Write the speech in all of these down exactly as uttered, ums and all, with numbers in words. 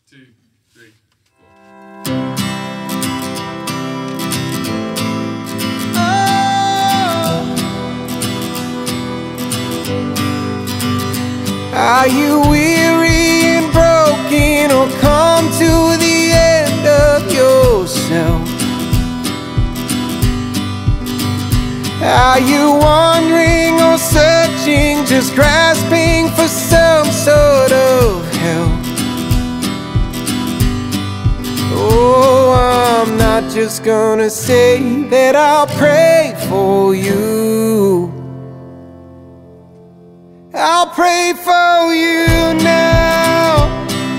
two, three, four. Are you weary and broken, or come to the end of yourself? Are you wandering or searching, just grasping for some sort of help? Oh, I'm not just gonna say that I'll pray for you. I'll pray for you now.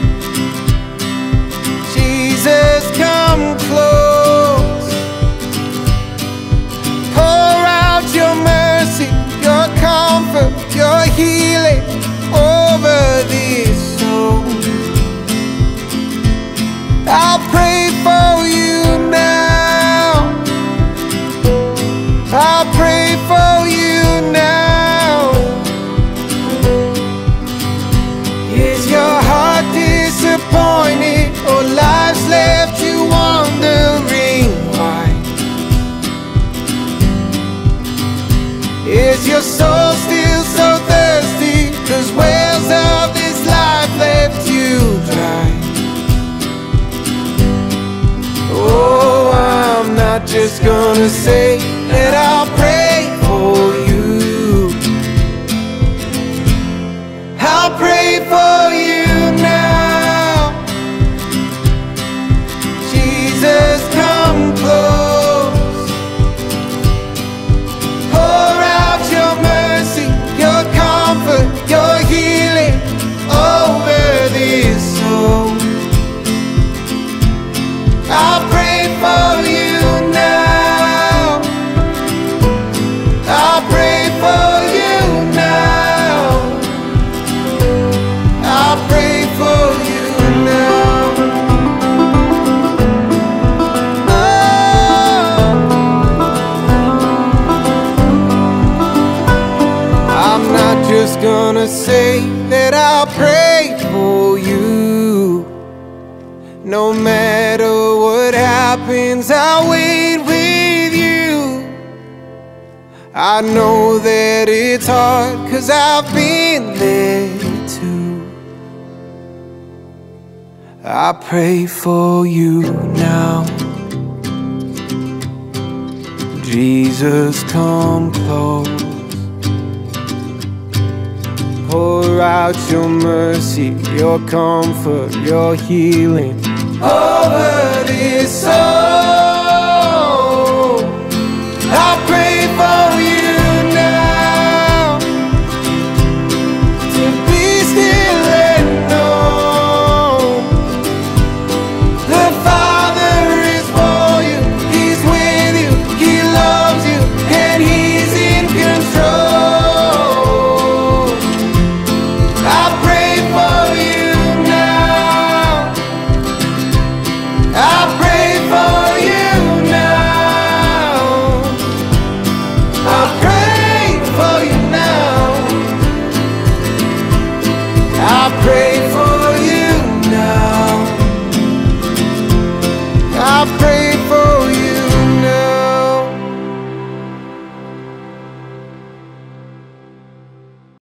Jesus, come close. Pour out your mercy, your comfort, your healing over this soul. I'll pray for you now. I'll pray for you now. Is your heart disappointed, or life's left you wondering why? Is your soul still so thirsty, 'cause wells of this life left you dry? Oh, I'm not just gonna say that I'll pray for you. I'll pray for you now. Jesus, come close. Pour out your mercy, your comfort, your healing over this soul. I'll pray for you now. I'll pray for you now. I'll pray for you now. Oh, I'm not just gonna say that I'll pray for you. No matter what happens, I'll wait with you. I know that it's hard, 'cause I've been there too. I pray for you now. Jesus, come close. Pour out your mercy, your comfort, your healing over this soul.